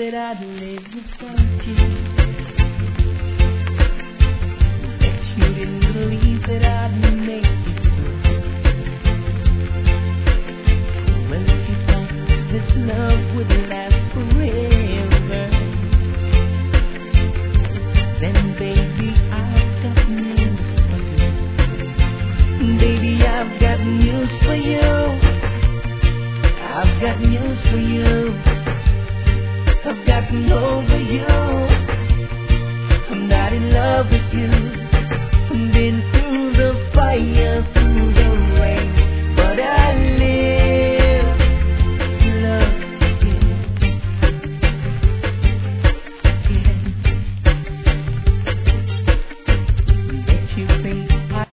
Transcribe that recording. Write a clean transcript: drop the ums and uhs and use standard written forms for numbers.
that I'd live without you. But you didn't believe that I'd make it through. Well, if you thought this love would last forever, then baby, I've got news for you. Baby, I've got news for you. I've got news for you. I've gotten over you. I'm not in love with you.